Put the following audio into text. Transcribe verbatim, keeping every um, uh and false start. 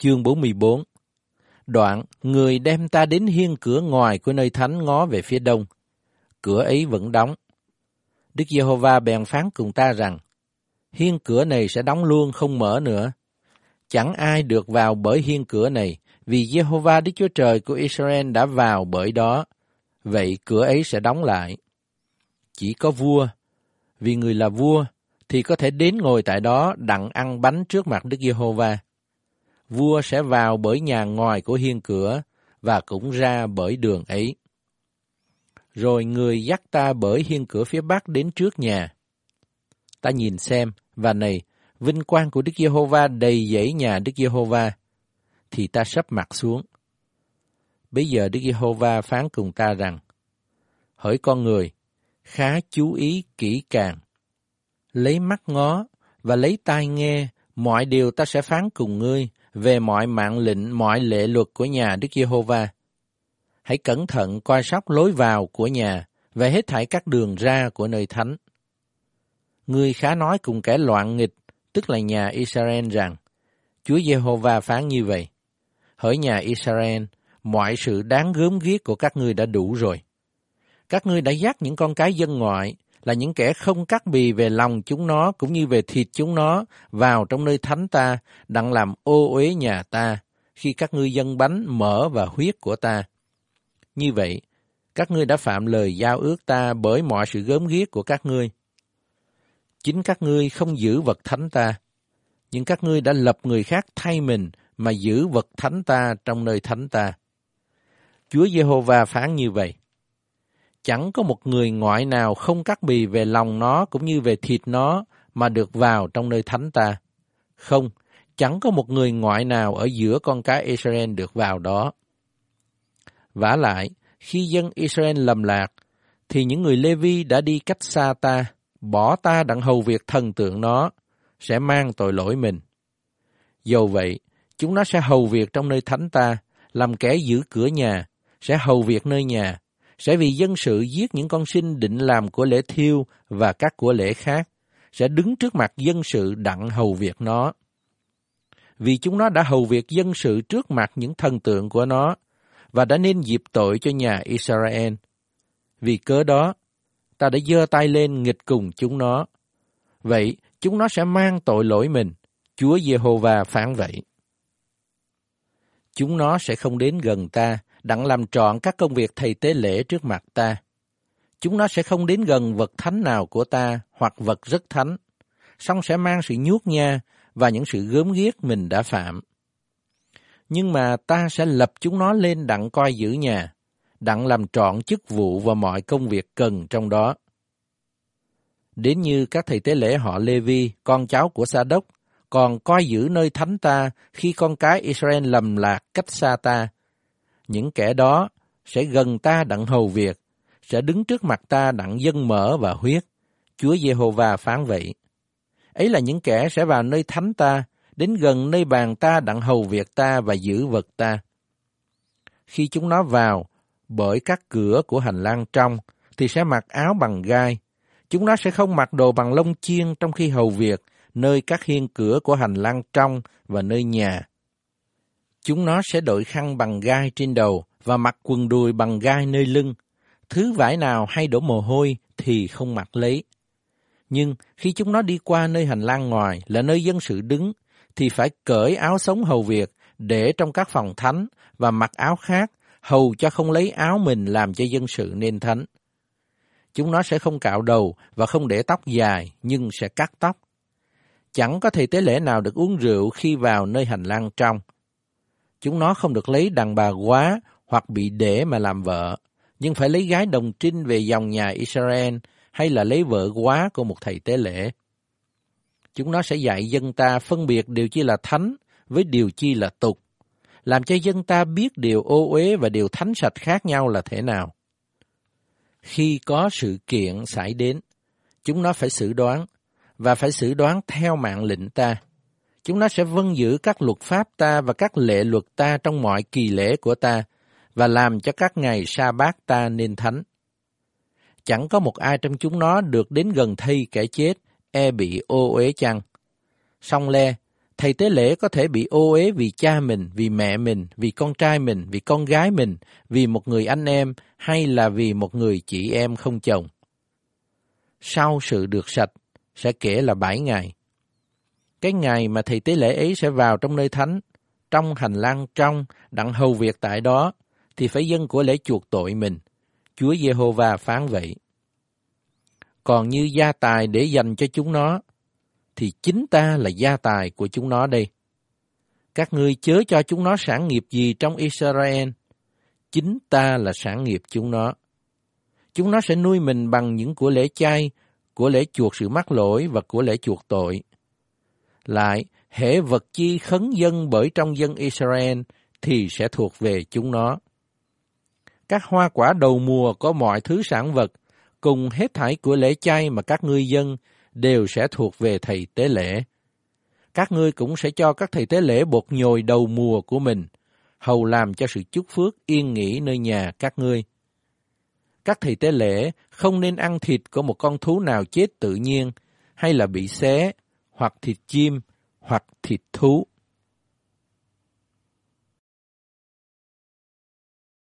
Chương bốn mươi bốn. Đoạn, người đem ta đến hiên cửa ngoài của nơi thánh ngó về phía đông. Cửa ấy vẫn đóng. Đức Giê-hô-va bèn phán cùng ta rằng, hiên cửa này sẽ đóng luôn không mở nữa. Chẳng ai được vào bởi hiên cửa này, vì Giê-hô-va Đức Chúa Trời của Israel đã vào bởi đó. Vậy cửa ấy sẽ đóng lại. Chỉ có vua, vì người là vua, thì có thể đến ngồi tại đó đặng ăn bánh trước mặt Đức Giê-hô-va. Vua sẽ vào bởi nhà ngoài của hiên cửa, và cũng ra bởi đường ấy. Rồi người dắt ta bởi hiên cửa phía bắc đến trước nhà. Ta nhìn xem, và này, vinh quang của Đức Giê-hô-va đầy dẫy nhà Đức Giê-hô-va, thì ta sấp mặt xuống. Bây giờ Đức Giê-hô-va phán cùng ta rằng, hỡi con người, khá chú ý kỹ càng, lấy mắt ngó và lấy tai nghe mọi điều ta sẽ phán cùng ngươi về mọi mạng lệnh, mọi lệ luật của nhà Đức Giê-hô-va. Hãy cẩn thận coi sóc lối vào của nhà và hết thảy các đường ra của nơi thánh. Ngươi khá nói cùng kẻ loạn nghịch, tức là nhà Israel rằng, Chúa Giê-hô-va phán như vậy, hỡi nhà Israel, mọi sự đáng gớm ghiếc của các ngươi đã đủ rồi. Các ngươi đã dắt những con cái dân ngoại, là những kẻ không cắt bì về lòng chúng nó cũng như về thịt chúng nó, vào trong nơi thánh ta, đặng làm ô uế nhà ta, khi các ngươi dâng bánh, mỡ và huyết của ta. Như vậy, các ngươi đã phạm lời giao ước ta bởi mọi sự gớm ghiếc của các ngươi. Chính các ngươi không giữ vật thánh ta, nhưng các ngươi đã lập người khác thay mình mà giữ vật thánh ta trong nơi thánh ta. Chúa Giê-hô-va phán như vậy, chẳng có một người ngoại nào không cắt bì về lòng nó cũng như về thịt nó mà được vào trong nơi thánh ta. Không, chẳng có một người ngoại nào ở giữa con cái Israel được vào đó. Vả lại, khi dân Israel lầm lạc, thì những người Lê-vi đã đi cách xa ta, bỏ ta đặng hầu việc thần tượng nó, sẽ mang tội lỗi mình. Dầu vậy, chúng nó sẽ hầu việc trong nơi thánh ta, làm kẻ giữ cửa nhà, sẽ hầu việc nơi nhà, sẽ vì dân sự giết những con sinh định làm của lễ thiêu và các của lễ khác, sẽ đứng trước mặt dân sự đặng hầu việc nó. Vì chúng nó đã hầu việc dân sự trước mặt những thần tượng của nó, và đã nên dịp tội cho nhà Israel. Vì cớ đó, ta đã giơ tay lên nghịch cùng chúng nó. Vậy, chúng nó sẽ mang tội lỗi mình. Chúa Giê-hô-va phán vậy. Chúng nó sẽ không đến gần ta, đặng làm trọn các công việc thầy tế lễ trước mặt ta. Chúng nó sẽ không đến gần vật thánh nào của ta, hoặc vật rất thánh, song sẽ mang sự nhút nhát và những sự gớm ghiếc mình đã phạm. Nhưng mà ta sẽ lập chúng nó lên đặng coi giữ nhà, đặng làm trọn chức vụ và mọi công việc cần trong đó. Đến như các thầy tế lễ họ Lê-vi, con cháu của Sa-đốc, còn coi giữ nơi thánh ta khi con cái Israel lầm lạc cách xa ta. Những kẻ đó sẽ gần ta đặng hầu việc, sẽ đứng trước mặt ta đặng dâng mỡ và huyết. Chúa Giê-hô-va phán vậy. Ấy là những kẻ sẽ vào nơi thánh ta, đến gần nơi bàn ta đặng hầu việc ta và giữ vật ta. Khi chúng nó vào bởi các cửa của hành lang trong, thì sẽ mặc áo bằng gai. Chúng nó sẽ không mặc đồ bằng lông chiên trong khi hầu việc, nơi các hiên cửa của hành lang trong và nơi nhà. Chúng nó sẽ đội khăn bằng gai trên đầu và mặc quần đùi bằng gai nơi lưng. Thứ vải nào hay đổ mồ hôi thì không mặc lấy. Nhưng khi chúng nó đi qua nơi hành lang ngoài là nơi dân sự đứng, thì phải cởi áo sống hầu việc để trong các phòng thánh và mặc áo khác, hầu cho không lấy áo mình làm cho dân sự nên thánh. Chúng nó sẽ không cạo đầu và không để tóc dài, nhưng sẽ cắt tóc. Chẳng có thầy tế lễ nào được uống rượu khi vào nơi hành lang trong. Chúng nó không được lấy đàn bà quá hoặc bị để mà làm vợ, nhưng phải lấy gái đồng trinh về dòng nhà Israel hay là lấy vợ quá của một thầy tế lễ. Chúng nó sẽ dạy dân ta phân biệt điều chi là thánh với điều chi là tục, làm cho dân ta biết điều ô uế và điều thánh sạch khác nhau là thế nào. Khi có sự kiện xảy đến, chúng nó phải xử đoán, và phải xử đoán theo mạng lệnh ta. Chúng nó sẽ vâng giữ các luật pháp ta và các lệ luật ta trong mọi kỳ lễ của ta, và làm cho các ngày sa bát ta nên thánh. Chẳng có một ai trong chúng nó được đến gần thây kẻ chết, e bị ô uế chăng. Song le, Thầy tế lễ có thể bị ô uế vì cha mình, vì mẹ mình, vì con trai mình, vì con gái mình, vì một người anh em hay là vì một người chị em không chồng. Sau sự được sạch sẽ kể là bảy ngày. Cái ngày mà thầy tế lễ ấy sẽ vào trong nơi thánh, trong hành lang trong, đặng hầu việc tại đó, thì phải dâng của lễ chuộc tội mình. Chúa Giê-hô-va phán vậy. Còn như gia tài để dành cho chúng nó, thì chính ta là gia tài của chúng nó đây. Các ngươi chớ cho chúng nó sản nghiệp gì trong Israel, chính ta là sản nghiệp chúng nó. Chúng nó sẽ nuôi mình bằng những của lễ chay, của lễ chuộc sự mắc lỗi và của lễ chuộc tội. Lại, hễ vật chi khấn dân bởi trong dân Israel thì sẽ thuộc về chúng nó. Các hoa quả đầu mùa có mọi thứ sản vật, cùng hết thảy của lễ chay mà các ngươi dân đều sẽ thuộc về thầy tế lễ. Các ngươi cũng sẽ cho các thầy tế lễ bột nhồi đầu mùa của mình, hầu làm cho sự chúc phước yên nghỉ nơi nhà các ngươi. Các thầy tế lễ không nên ăn thịt của một con thú nào chết tự nhiên, hay là bị xé, hoặc thịt chim, hoặc thịt thú.